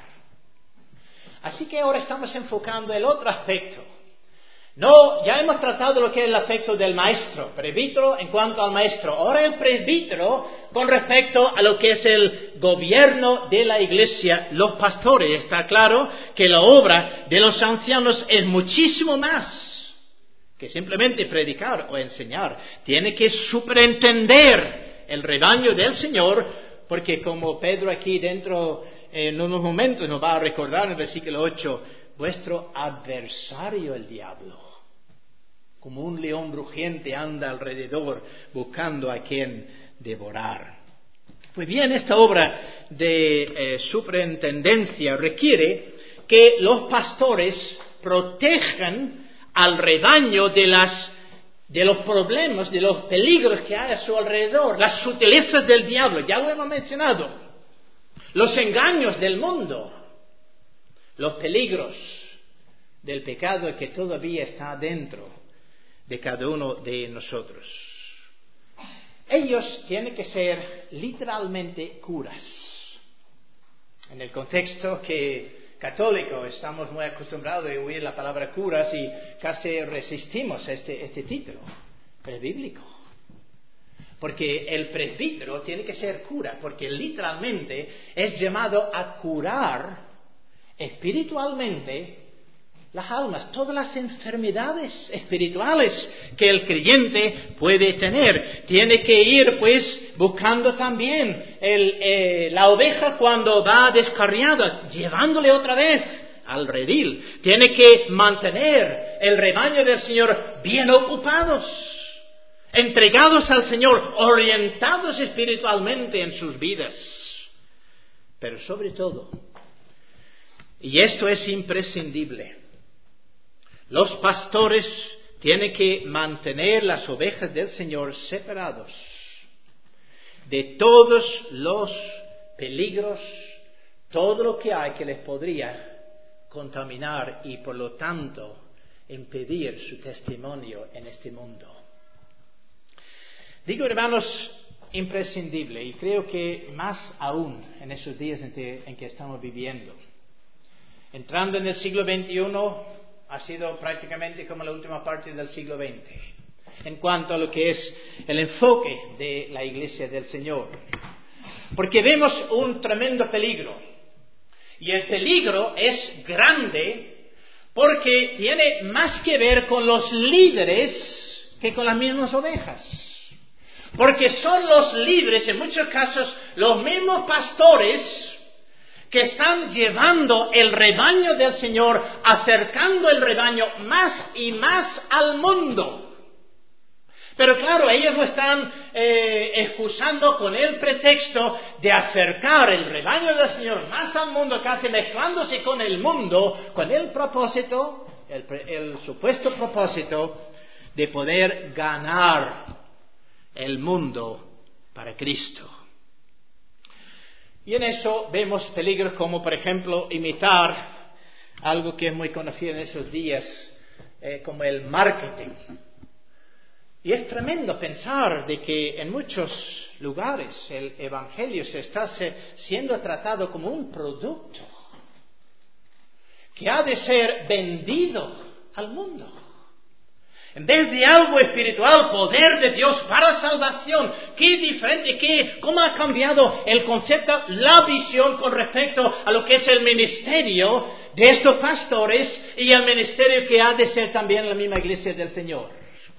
Así que ahora estamos enfocando el otro aspecto. No, ya hemos tratado lo que es el aspecto del maestro, presbítero en cuanto al maestro. Ahora el presbítero con respecto a lo que es el gobierno de la iglesia, los pastores. Está claro que la obra de los ancianos es muchísimo más que simplemente predicar o enseñar. Tiene que superentender el rebaño del Señor, porque como Pedro aquí dentro en unos momentos nos va a recordar en el versículo 8, vuestro adversario el diablo, como un león rugiente, anda alrededor buscando a quien devorar. Pues bien, esta obra de superintendencia requiere que los pastores protejan al rebaño de los problemas, de los peligros que hay a su alrededor, las sutilezas del diablo, ya lo hemos mencionado, los engaños del mundo, los peligros del pecado que todavía está dentro de cada uno de nosotros. Ellos tienen que ser literalmente curas. En el contexto católico estamos muy acostumbrados a oír la palabra curas y casi resistimos este título, pero es bíblico. Porque el presbítero tiene que ser cura, porque literalmente es llamado a curar espiritualmente las almas, todas las enfermedades espirituales que el creyente puede tener. Tiene que ir pues buscando también la oveja cuando va descarriada, llevándole otra vez al redil. Tiene que mantener el rebaño del Señor bien ocupados, entregados al Señor, orientados espiritualmente en sus vidas. Pero sobre todo, y esto es imprescindible, los pastores tienen que mantener las ovejas del Señor separados de todos los peligros, todo lo que hay que les podría contaminar y por lo tanto impedir su testimonio en este mundo. Digo, hermanos, imprescindible, y creo que más aún en esos días en que estamos viviendo. Entrando en el siglo XXI, ha sido prácticamente como la última parte del siglo XX, en cuanto a lo que es el enfoque de la Iglesia del Señor. Porque vemos un tremendo peligro. Y el peligro es grande porque tiene más que ver con los líderes que con las mismas ovejas. Porque son los líderes, en muchos casos, los mismos pastores que están llevando el rebaño del Señor, acercando el rebaño más y más al mundo. Pero claro, ellos lo están excusando con el pretexto de acercar el rebaño del Señor más al mundo, casi mezclándose con el mundo, con el propósito, el supuesto propósito de poder ganar el mundo para Cristo. Y en eso vemos peligros como, por ejemplo, imitar algo que es muy conocido en esos días, como el marketing. Y es tremendo pensar de que en muchos lugares el Evangelio se está siendo tratado como un producto que ha de ser vendido al mundo. En vez de algo espiritual, poder de Dios para salvación. Qué diferente, cómo ha cambiado el concepto, la visión con respecto a lo que es el ministerio de estos pastores y el ministerio que ha de ser también la misma Iglesia del Señor.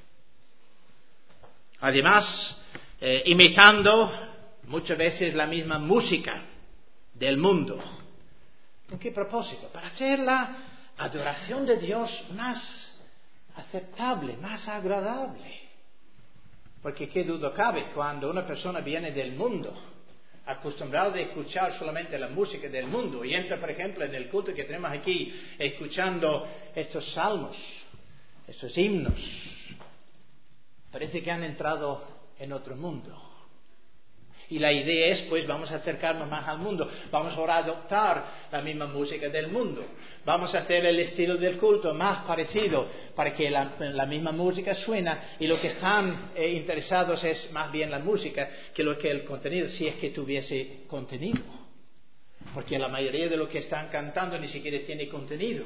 Además, imitando muchas veces la misma música del mundo. ¿Con qué propósito? Para hacer la adoración de Dios más aceptable, más agradable. Porque qué duda cabe, cuando una persona viene del mundo, acostumbrado a escuchar solamente la música del mundo, y entra, por ejemplo, en el culto que tenemos aquí, escuchando estos salmos, estos himnos, parece que han entrado en otro mundo. Y la idea es, pues, vamos a acercarnos más al mundo, vamos ahora a adoptar la misma música del mundo, vamos a hacer el estilo del culto más parecido para que la misma música suena, y lo que están interesados es más bien la música que lo que el contenido, si es que tuviese contenido. Porque la mayoría de lo que están cantando ni siquiera tiene contenido.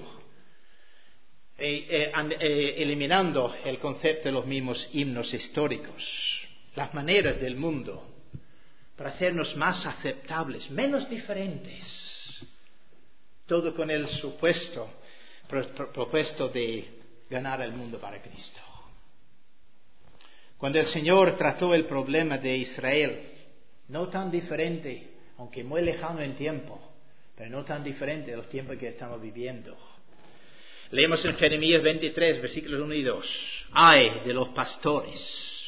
Eliminando el concepto de los mismos himnos históricos, las maneras del mundo, para hacernos más aceptables, menos diferentes. Todo con el supuesto propuesto de ganar el mundo para Cristo. Cuando el Señor trató el problema de Israel, no tan diferente, aunque muy lejano en tiempo, pero no tan diferente de los tiempos que estamos viviendo. Leemos en Jeremías 23, versículos 1 y 2. Ay de los pastores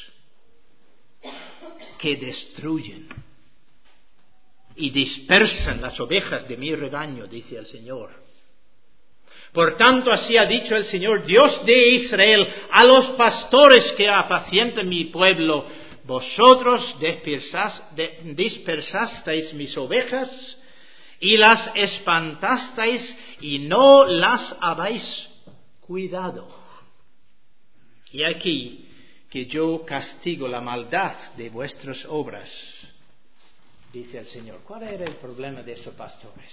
que destruyen y dispersan las ovejas de mi rebaño, dice el Señor. Por tanto, así ha dicho el Señor, Dios de Israel, a los pastores que apacientan mi pueblo: vosotros dispersasteis mis ovejas y las espantasteis y no las habéis cuidado. Y aquí que yo castigo la maldad de vuestras obras, dice el Señor. ¿Cuál era el problema de estos pastores?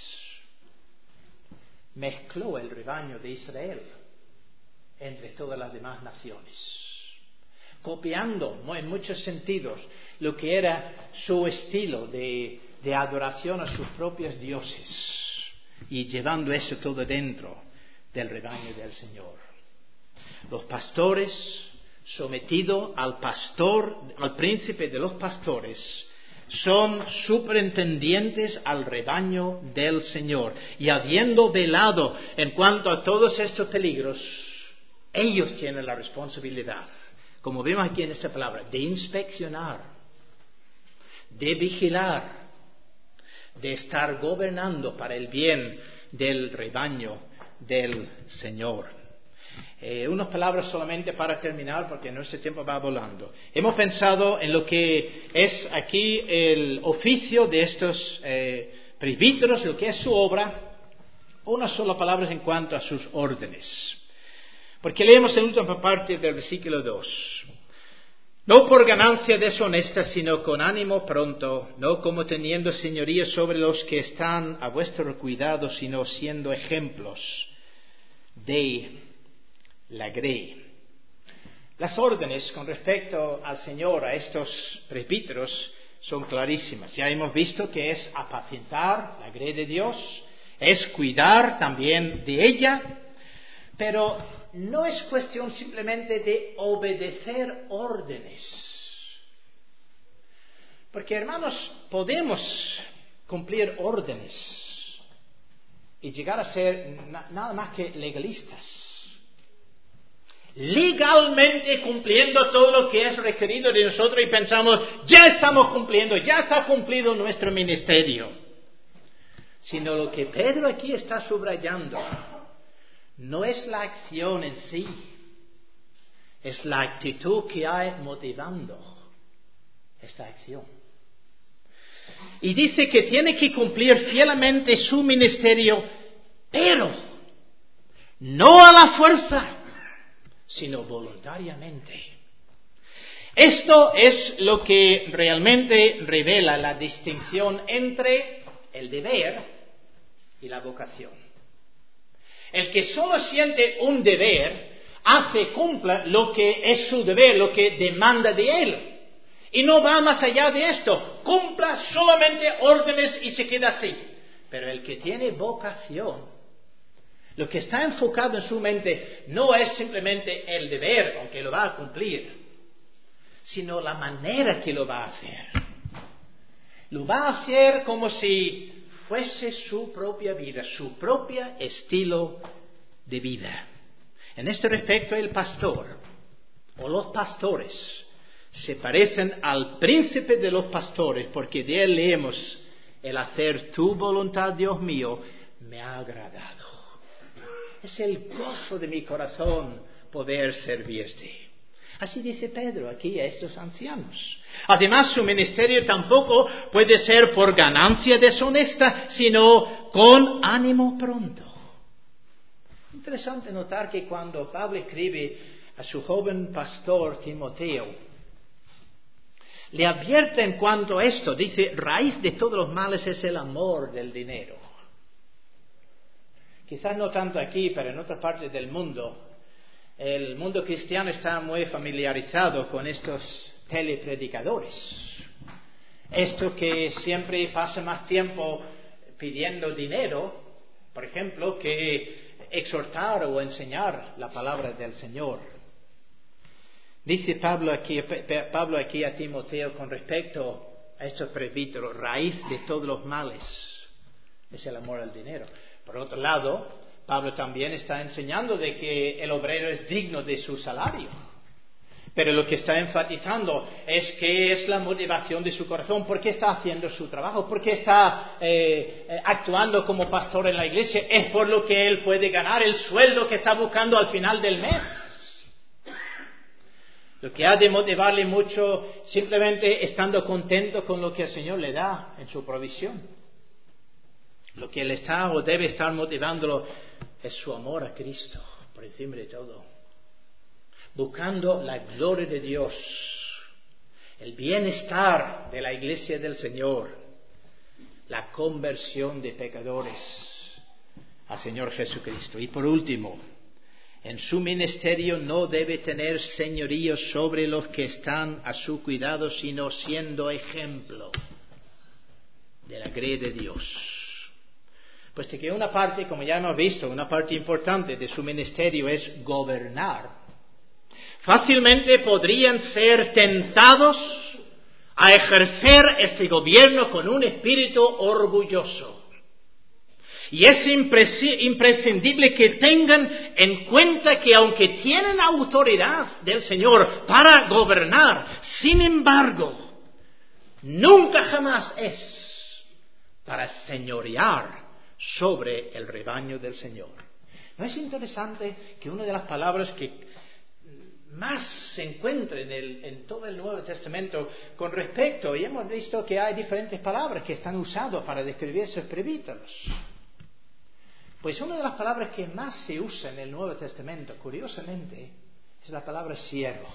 Mezcló el rebaño de Israel entre todas las demás naciones. copiando en muchos sentidos lo que era su estilo de adoración a sus propios dioses y llevando eso todo dentro del rebaño del Señor. Los pastores, sometidos al pastor, al príncipe de los pastores, son superintendientes al rebaño del Señor. Y habiendo velado en cuanto a todos estos peligros, ellos tienen la responsabilidad, como vemos aquí en esta palabra, de inspeccionar, de vigilar, de estar gobernando para el bien del rebaño del Señor. Unas palabras solamente para terminar, porque nuestro tiempo va volando. Hemos pensado en lo que es aquí el oficio de estos presbíteros, lo que es su obra. Unas sola palabras en cuanto a sus órdenes. Porque leemos en la última parte del versículo 2. No por ganancia deshonesta, sino con ánimo pronto, no como teniendo señoría sobre los que están a vuestro cuidado, sino siendo ejemplos de la grey. Las órdenes con respecto al Señor a estos presbíteros son clarísimas. Ya hemos visto que es apacentar la grey de Dios, es cuidar también de ella, pero no es cuestión simplemente de obedecer órdenes. Porque, hermanos, podemos cumplir órdenes y llegar a ser nada más que legalistas. Legalmente cumpliendo todo lo que es requerido de nosotros y pensamos, ya estamos cumpliendo, ya está cumplido nuestro ministerio. Sino lo que Pedro aquí está subrayando no es la acción en sí, es la actitud que hay motivando esta acción. Y dice que tiene que cumplir fielmente su ministerio, pero no a la fuerza, sino voluntariamente. Esto es lo que realmente revela la distinción entre el deber y la vocación. El que solo siente un deber, cumpla lo que es su deber, lo que demanda de él. Y no va más allá de esto. Cumpla solamente órdenes y se queda así. Pero el que tiene vocación, lo que está enfocado en su mente no es simplemente el deber, aunque lo va a cumplir, sino la manera que lo va a hacer. Lo va a hacer como si fuese su propia vida, su propio estilo de vida. En este respecto, el pastor o los pastores se parecen al príncipe de los pastores, porque de él leemos: el hacer tu voluntad, Dios mío, me ha agradado. Es el gozo de mi corazón poder servirte. Así dice Pedro aquí a estos ancianos. Además, su ministerio tampoco puede ser por ganancia deshonesta, sino con ánimo pronto. Interesante notar que cuando Pablo escribe a su joven pastor Timoteo, le advierte en cuanto a esto. Dice, raíz de todos los males es el amor del dinero. Quizás no tanto aquí, pero en otra parte del mundo, el mundo cristiano está muy familiarizado con estos telepredicadores. Esto que siempre pasa más tiempo pidiendo dinero, por ejemplo, que exhortar o enseñar la palabra del Señor. Dice Pablo aquí a Timoteo con respecto a estos presbíteros, raíz de todos los males es el amor al dinero. Por otro lado, Pablo también está enseñando de que el obrero es digno de su salario. Pero lo que está enfatizando es que es la motivación de su corazón. ¿Por qué está haciendo su trabajo? ¿Por qué está actuando como pastor en la iglesia? Es por lo que él puede ganar, el sueldo que está buscando al final del mes. Lo que ha de motivarle mucho, simplemente estando contento con lo que el Señor le da en su provisión. Lo que le está o debe estar motivándolo es su amor a Cristo, por encima de todo. Buscando la gloria de Dios, el bienestar de la iglesia del Señor, la conversión de pecadores al Señor Jesucristo. Y por último, En su ministerio no debe tener señorío sobre los que están a su cuidado, sino siendo ejemplo de la grey de Dios. Puesto que una parte, como ya hemos visto, una parte importante de su ministerio es gobernar, fácilmente podrían ser tentados a ejercer este gobierno con un espíritu orgulloso. Y es imprescindible que tengan en cuenta que aunque tienen autoridad del Señor para gobernar, sin embargo, nunca jamás es para señorear sobre el rebaño del Señor. ¿No es interesante que una de las palabras que más se encuentra en todo el Nuevo Testamento con respecto, y hemos visto que hay diferentes palabras que están usadas para describir esos presbíteros? Pues una de las palabras que más se usa en el Nuevo Testamento, curiosamente, es la palabra siervo.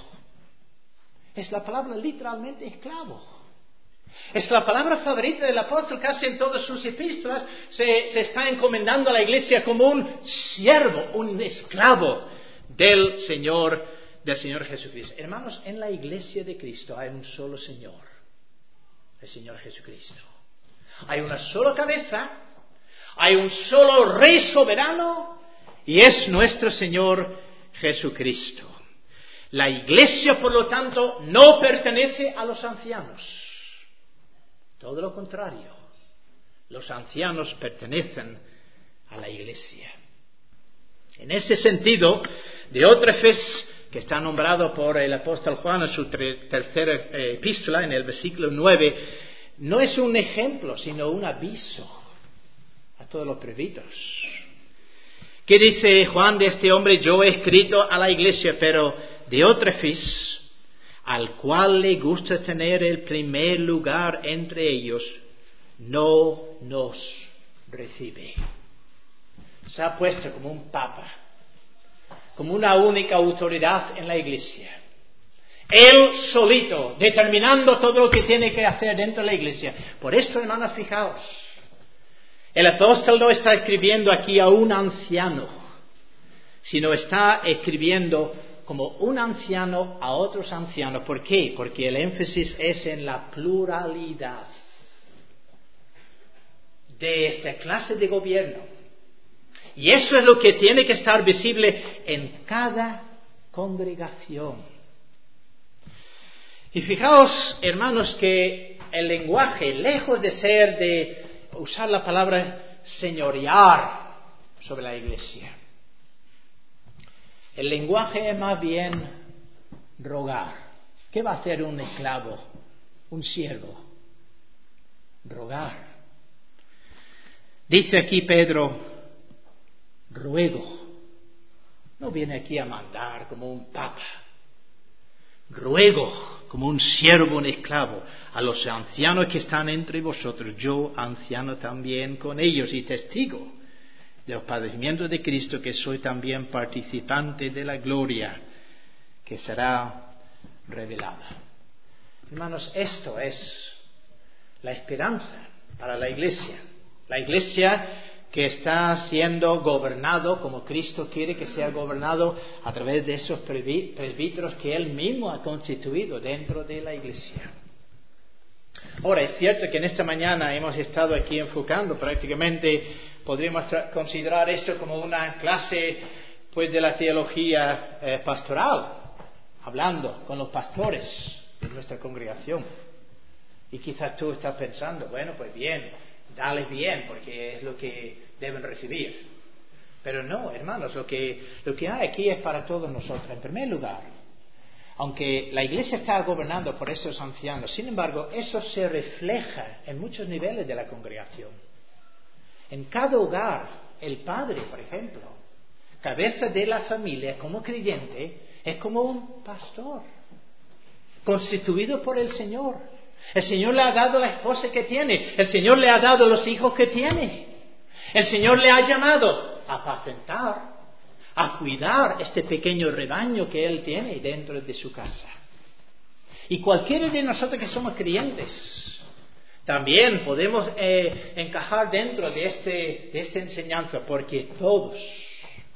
Es la palabra literalmente esclavo. Es la palabra favorita del apóstol. Casi en todas sus epístolas se está encomendando a la iglesia como un siervo, un esclavo del Señor Jesucristo. Hermanos, en la iglesia de Cristo hay un solo Señor, el Señor Jesucristo. Hay una sola cabeza, hay un solo Rey soberano, y es nuestro Señor Jesucristo. La iglesia, por lo tanto, no pertenece a los ancianos. Todo lo contrario, los ancianos pertenecen a la iglesia. En ese sentido, Diótrefes, que está nombrado por el apóstol Juan en su tercera epístola, en el versículo 9, no es un ejemplo, sino un aviso a todos los presbíteros. ¿Qué dice Juan de este hombre? Yo he escrito a la iglesia, pero Diótrefes, al cual le gusta tener el primer lugar entre ellos, no nos recibe. Se ha puesto como un papa, como una única autoridad en la iglesia. Él solito, determinando todo lo que tiene que hacer dentro de la iglesia. Por esto, hermanos, fijaos, el apóstol no está escribiendo aquí a un anciano, sino está escribiendo como un anciano a otros ancianos. ¿Por qué? Porque el énfasis es en la pluralidad de esta clase de gobierno. Y eso es lo que tiene que estar visible en cada congregación. Y fijaos, hermanos, que el lenguaje, lejos de ser de usar la palabra señorear sobre la iglesia, el lenguaje es más bien rogar. ¿Qué va a hacer un esclavo, un siervo? Rogar. Dice aquí Pedro, ruego. No viene aquí a mandar como un papa. Ruego, como un siervo, un esclavo, a los ancianos que están entre vosotros, yo anciano también con ellos y testigo de los padecimientos de Cristo, que soy también participante de la gloria que será revelada. Hermanos, esto es la esperanza para la iglesia. La iglesia que está siendo gobernado como Cristo quiere que sea gobernado a través de esos presbíteros que Él mismo ha constituido dentro de la iglesia. Ahora, es cierto que en esta mañana hemos estado aquí enfocando prácticamente, podríamos considerar esto como una clase pues de la teología pastoral, hablando con los pastores de nuestra congregación. Y quizás tú estás pensando, bueno, pues bien, dale bien, porque es lo que deben recibir. Pero no, hermanos, lo que hay aquí es para todos nosotros. En primer lugar, aunque la iglesia está gobernada por estos ancianos, sin embargo, eso se refleja en muchos niveles de la congregación. En cada hogar, el padre, por ejemplo, cabeza de la familia, como creyente, es como un pastor, constituido por el Señor. El Señor le ha dado la esposa que tiene, el Señor le ha dado los hijos que tiene. El Señor le ha llamado a apacentar, a cuidar este pequeño rebaño que Él tiene dentro de su casa. Y cualquiera de nosotros que somos creyentes, también podemos encajar dentro de esta enseñanza, porque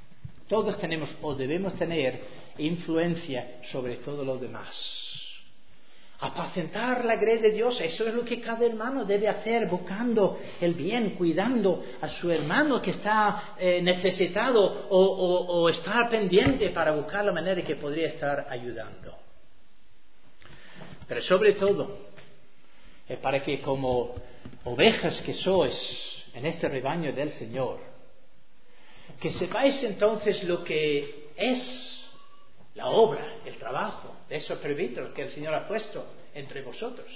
Todos tenemos o debemos tener influencia sobre todo lo demás. Apacentar la grey de Dios, eso es lo que cada hermano debe hacer, buscando el bien, cuidando a su hermano que está necesitado o estar pendiente para buscar la manera que podría estar ayudando. Pero sobre todo, es para que como ovejas que sois en este rebaño del Señor, que sepáis entonces lo que es la obra, el trabajo de esos presbíteros que el Señor ha puesto entre vosotros.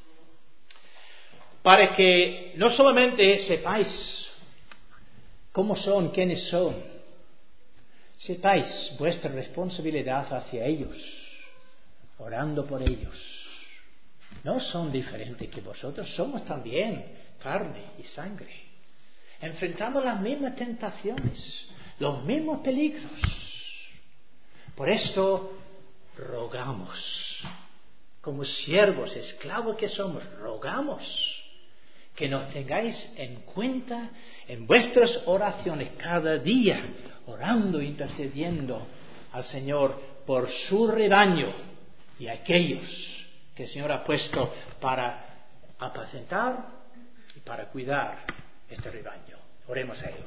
Para que no solamente sepáis cómo son, quiénes son, sepáis vuestra responsabilidad hacia ellos, orando por ellos. No son diferentes que vosotros, somos también carne y sangre. Enfrentamos las mismas tentaciones, los mismos peligros. Por esto rogamos, como siervos, esclavos que somos, rogamos que nos tengáis en cuenta en vuestras oraciones cada día, orando e intercediendo al Señor por su rebaño y aquellos que el Señor ha puesto para apacentar y para cuidar este rebaño. Oremos a Él.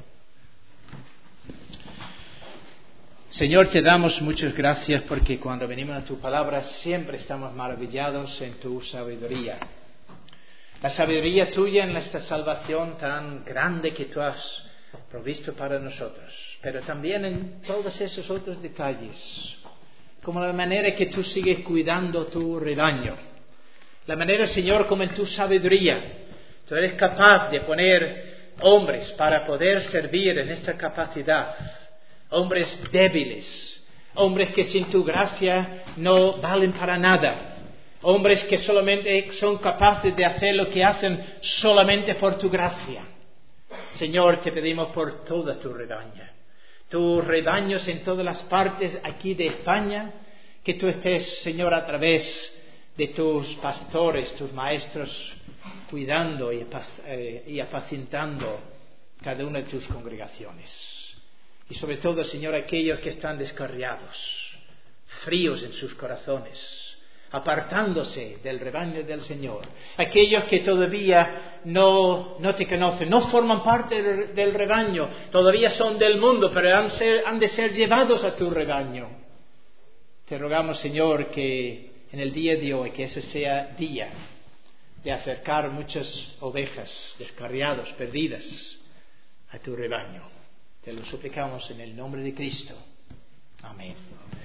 Señor, te damos muchas gracias porque cuando venimos a tu palabra siempre estamos maravillados en tu sabiduría. La sabiduría tuya en esta salvación tan grande que tú has provisto para nosotros, pero también en todos esos otros detalles, como la manera que tú sigues cuidando tu rebaño, la manera, Señor, como en tu sabiduría tú eres capaz de poner hombres para poder servir en esta capacidad. Hombres débiles, hombres que sin tu gracia no valen para nada, hombres que solamente son capaces de hacer lo que hacen solamente por tu gracia. Señor, te pedimos por toda tu rebaña, tus rebaños en todas las partes aquí de España, que tú estés, Señor, a través de tus pastores, tus maestros, cuidando y apacentando cada una de tus congregaciones. Y sobre todo, Señor, aquellos que están descarriados, fríos en sus corazones, apartándose del rebaño del Señor. Aquellos que todavía no te conocen, no forman parte del rebaño, todavía son del mundo, pero han de ser llevados a tu rebaño. Te rogamos, Señor, que en el día de hoy, que ese sea día de acercar muchas ovejas descarriadas, perdidas, a tu rebaño. Te lo suplicamos en el nombre de Cristo. Amén.